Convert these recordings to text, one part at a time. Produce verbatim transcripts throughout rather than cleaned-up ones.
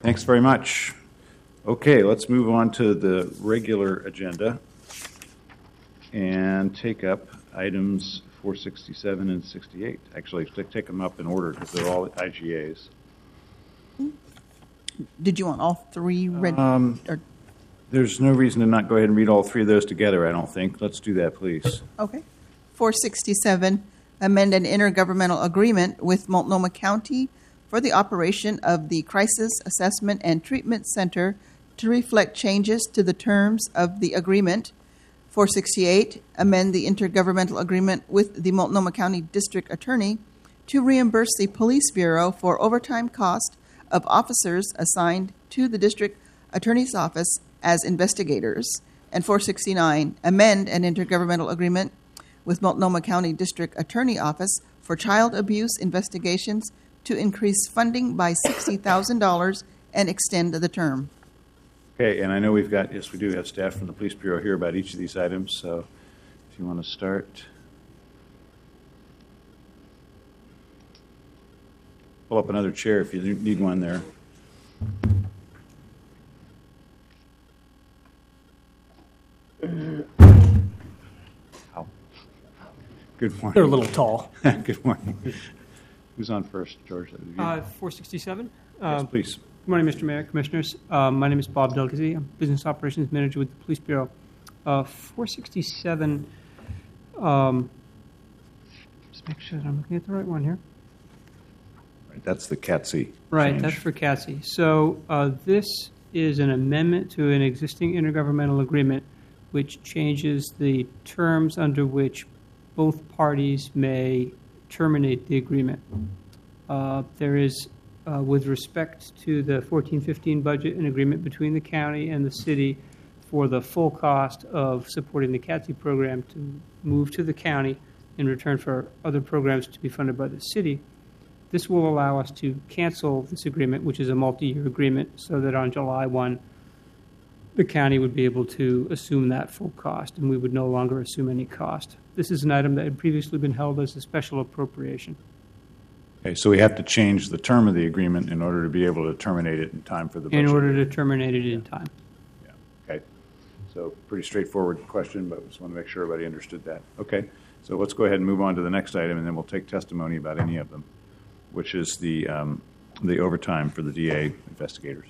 Thanks very much. Okay, let's move on to the regular agenda and take up items four sixty-seven and sixty-eight. Actually, take them up in order because they're all I G As. Did you want all three read? Um, or, there's no reason to not go ahead and read all three of those together, I don't think. Let's do that, please. okay. four sixty-seven, amend an intergovernmental agreement with Multnomah County for the operation of the Crisis Assessment and Treatment Center to reflect changes to the terms of the agreement. four sixty-eight, amend the intergovernmental agreement with the Multnomah County District Attorney to reimburse the Police Bureau for overtime cost of officers assigned to the District Attorney's Office as investigators. And four sixty-nine, amend an intergovernmental agreement with Multnomah County District Attorney Office for child abuse investigations to increase funding by sixty thousand dollars and extend the term. Okay, and I know we've got, yes, we do have staff from the Police Bureau here about each of these items, so if you want to start. Pull up another chair if you need one there. Ow. Good morning. They're a little tall. Good morning. Who's on first, George? Uh, four sixty-seven. Yes, Uh, please. Good morning, Mister Mayor, Commissioners. Uh, my name is Bob Delicacy. I'm Business Operations Manager with the Police Bureau. Uh, four sixty-seven, um, just make sure that I'm looking at the right one here. Right, that's the C A T C. Right, change. that's for C A T C. So uh, this is an amendment to an existing intergovernmental agreement which changes the terms under which both parties may terminate the agreement. Uh, there is, uh, with respect to the fourteen fifteen budget, an agreement between the county and the city for the full cost of supporting the C A T C program to move to the county in return for other programs to be funded by the city. This will allow us to cancel this agreement, which is a multi-year agreement, so that on July first, the county would be able to assume that full cost, and we would no longer assume any cost. This is an item that had previously been held as a special appropriation. Okay, so we have to change the term of the agreement in order to be able to terminate it in time for the budget. In order to terminate it in time. Yeah, okay. So pretty straightforward question, but just want to make sure everybody understood that. Okay, so let's go ahead and move on to the next item, and then we'll take testimony about any of them, which is the um, the overtime for the D A investigators.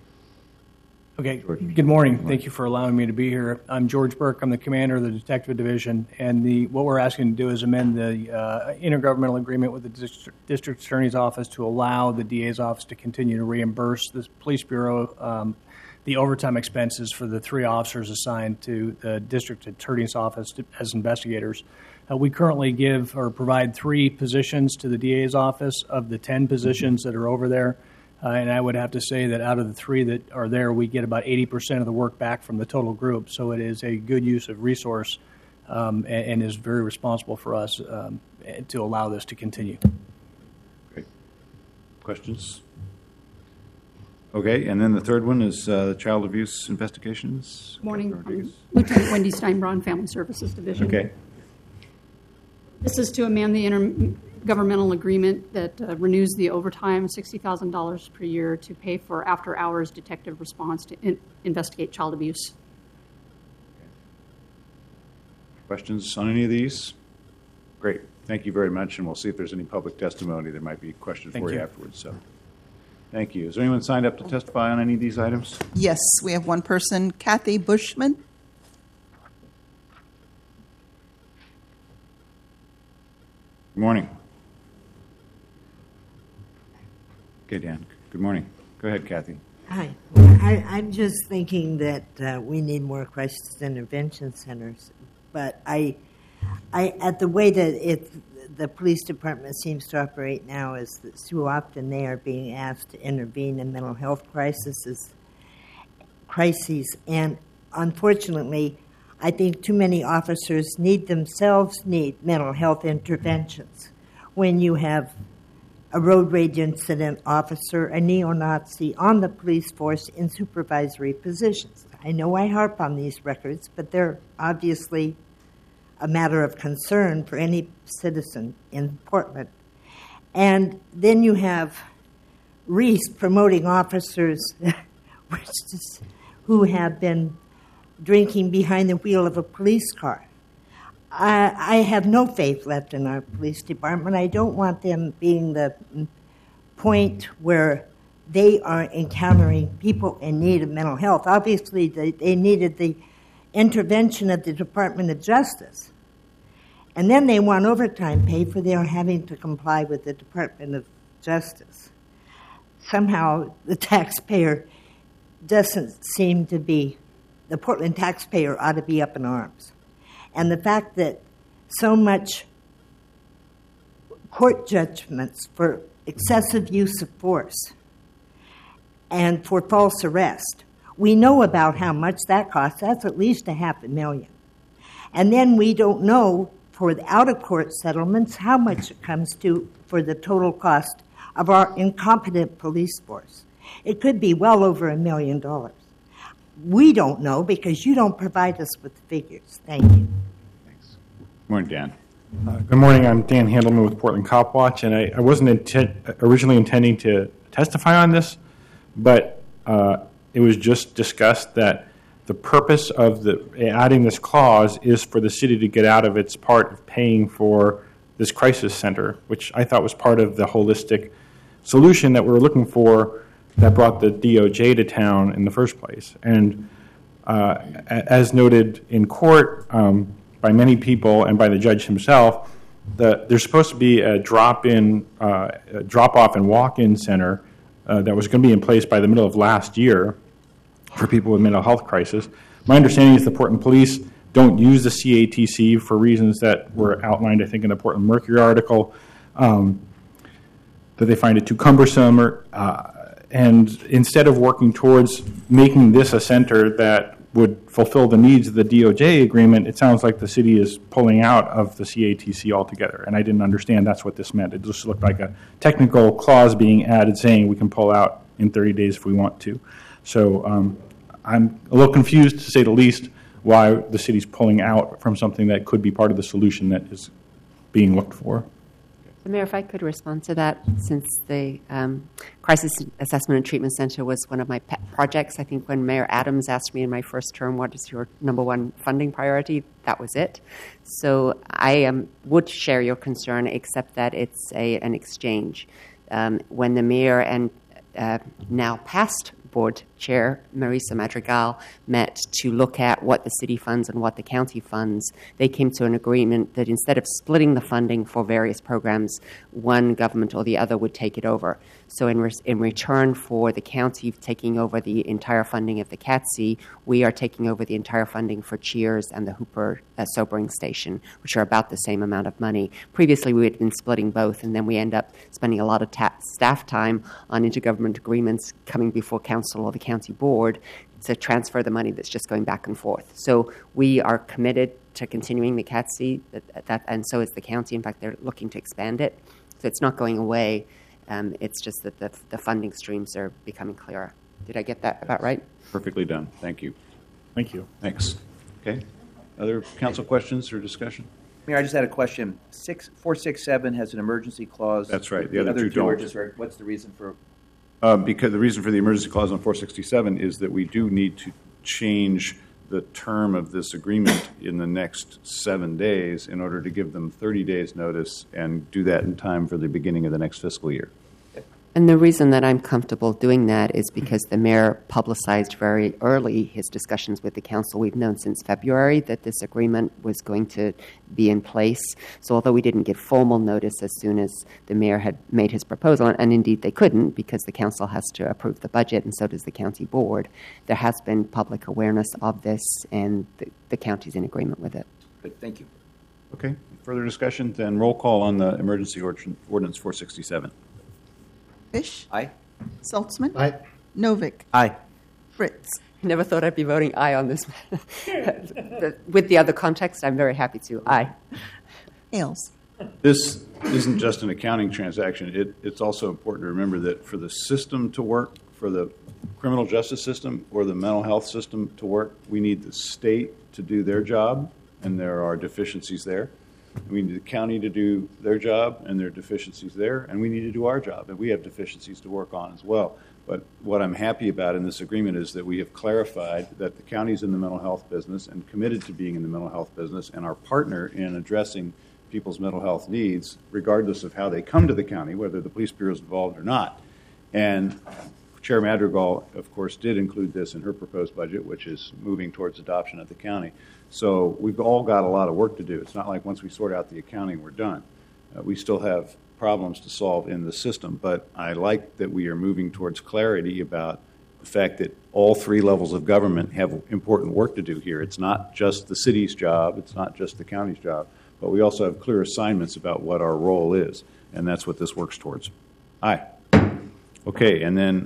Okay, George. good morning. Thank you for allowing me to be here. I'm George Burke. I'm the commander of the Detective Division, and the what we're asking to do is amend the uh, intergovernmental agreement with the District, District Attorney's Office to allow the D A's office to continue to reimburse the Police Bureau um, the overtime expenses for the three officers assigned to the District Attorney's Office to, as investigators. Uh, we currently give or provide three positions to the D A's office of the ten positions that are over there. Uh, and I would have to say that out of the three that are there, we get about eighty percent of the work back from the total group. So it is a good use of resource um, and, and is very responsible for us um, to allow this to continue. Great. Questions? Okay, and then the third one is uh, child abuse investigations. Morning. Captain Rodriguez. I'm Lieutenant Wendy Steinbraun, Family Services Division. Okay. This is to amend the intergovernmental agreement that uh, renews the overtime, sixty thousand dollars per year, to pay for after-hours detective response to in- investigate child abuse. Questions on any of these? Great. Thank you very much, and we'll see if there's any public testimony. There might be questions Thank for you, you. afterwards. So, thank you. Is there anyone signed up to testify on any of these items? Yes, we have one person, Kathy Bushman. Good morning. Okay, Dan. Good morning. Go ahead, Kathy. Hi. I, I'm just thinking that uh, we need more crisis intervention centers. But I, I, at the way that it, the police department seems to operate now is that too often they are being asked to intervene in mental health crises, crises. And unfortunately, I think too many officers need themselves need mental health interventions. When you have a road rage incident officer, a neo-Nazi on the police force in supervisory positions. I know I harp on these records, but they're obviously a matter of concern for any citizen in Portland. And then you have Reese promoting officers which is, who have been drinking behind the wheel of a police car. I, I have no faith left in our police department. I don't want them being the point where they are encountering people in need of mental health. Obviously, they, they needed the intervention of the Department of Justice. And then they want overtime pay for their having to comply with the Department of Justice. Somehow, the taxpayer doesn't seem to be, the Portland taxpayer ought to be up in arms. And the fact that so much court judgments for excessive use of force and for false arrest, we know about how much that costs. That's at least a half a million. And then we don't know for the out-of-court settlements how much it comes to for the total cost of our incompetent police force. It could be well over a million dollars. We don't know because you don't provide us with the figures. Thank you. Thanks. Good morning, Dan. Uh, good morning. I'm Dan Handelman with Portland Cop Watch, and I, I wasn't intent, originally intending to testify on this, but uh, it was just discussed that the purpose of the adding this clause is for the city to get out of its part of paying for this crisis center, which I thought was part of the holistic solution that we were looking for that brought the D O J to town in the first place. And uh, as noted in court um, by many people and by the judge himself, the, there's supposed to be a drop-in, uh, a drop-off and walk-in center uh, that was going to be in place by the middle of last year for people with mental health crisis. My understanding is the Portland Police don't use the C A T C for reasons that were outlined, I think, in the Portland Mercury article, um, that they find it too cumbersome. Or, uh, and instead of working towards making this a center that would fulfill the needs of the D O J agreement, it sounds like the city is pulling out of the C A T C altogether. And I didn't understand that's what this meant. It just looked like a technical clause being added saying we can pull out in thirty days if we want to. So um, I'm a little confused, to say the least, why the city's pulling out from something that could be part of the solution that is being looked for. Mayor, if I could respond to that, since the um, Crisis Assessment and Treatment Center was one of my pet projects. I think when Mayor Adams asked me in my first term, what is your number one funding priority, that was it. So I um, would share your concern, except that it's a, an exchange. Um, when the mayor and uh, now past board chair, Marisa Madrigal, met to look at what the city funds and what the county funds, they came to an agreement that instead of splitting the funding for various programs, one government or the other would take it over. So in, re- in return for the county taking over the entire funding of the C A T C, we are taking over the entire funding for Cheers and the Hooper uh, Sobering Station, which are about the same amount of money. Previously, we had been splitting both, and then we end up spending a lot of ta- staff time on intergovernment agreements coming before council or the county board to transfer the money that's just going back and forth. So we are committed to continuing the C A T C, that, that, and so is the county. In fact, they're looking to expand it. So it's not going away. Um, it's just that the, the funding streams are becoming clearer. Did I get that about right? Perfectly done. Thank you. Thank you. Thanks. Okay. Other council questions or discussion? Mayor, I just had a question. Six, four six seven has an emergency clause. That's right. The other two are don't. just, are- what's the reason for? Uh, because the reason for the emergency clause on four sixty-seven is that we do need to change the term of this agreement in the next seven days in order to give them thirty days notice and do that in time for the beginning of the next fiscal year. And the reason that I'm comfortable doing that is because the mayor publicized very early his discussions with the council. We've known since February that this agreement was going to be in place. So although we didn't get formal notice as soon as the mayor had made his proposal, and indeed they couldn't because the council has to approve the budget and so does the county board, there has been public awareness of this and the, the county's in agreement with it. Good, thank you. Okay. Further discussion? Then roll call on the emergency ordin- ordinance four sixty-seven. Fish? Aye. Saltzman? Aye. Novick? Aye. Fritz? Never thought I'd be voting aye on this. With the other context, I'm very happy to. Aye. Ailes? This isn't just an accounting transaction. It, it's also important to remember that for the system to work, for the criminal justice system or the mental health system to work, we need the state to do their job, and there are deficiencies there. We need the county to do their job and their deficiencies there, and we need to do our job, and we have deficiencies to work on as well. But what I'm happy about in this agreement is that we have clarified that the county's in the mental health business and committed to being in the mental health business, and our partner in addressing people's mental health needs, regardless of how they come to the county, whether the police bureau is involved or not. And Chair Madrigal, of course, did include this in her proposed budget, which is moving towards adoption at the county. So we've all got a lot of work to do. It's not like once we sort out the accounting, we're done. Uh, we still have problems to solve in the system, but I like that we are moving towards clarity about the fact that all three levels of government have important work to do here. It's not just the city's job, it's not just the county's job, but we also have clear assignments about what our role is, and that's what this works towards. Aye. Okay, and then